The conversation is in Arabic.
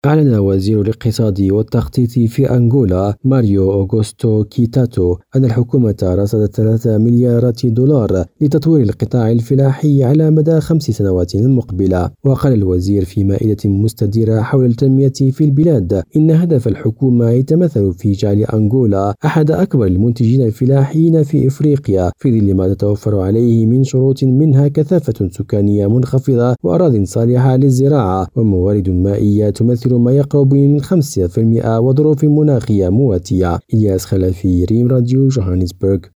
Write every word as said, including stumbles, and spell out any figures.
أعلن وزير الاقتصاد والتخطيط في أنغولا ماريو أوغوستو كيتاتو أن الحكومة رصدت ثلاثة مليارات دولار لتطوير القطاع الفلاحي على مدى خمس سنوات المقبلة. وقال الوزير في مائدة مستديرة حول التنمية في البلاد إن هدف الحكومة يتمثل في جعل أنغولا أحد أكبر المنتجين الفلاحيين في إفريقيا، في ظل ما تتوفر عليه من شروط، منها كثافة سكانية منخفضة وأراضٍ صالحة للزراعة وموارد مائية تمثل ما يقرب من خمسة بالمئة وظروف مناخية مواتية. إلياس خلفي، ريم راديو، جوهانسبرغ.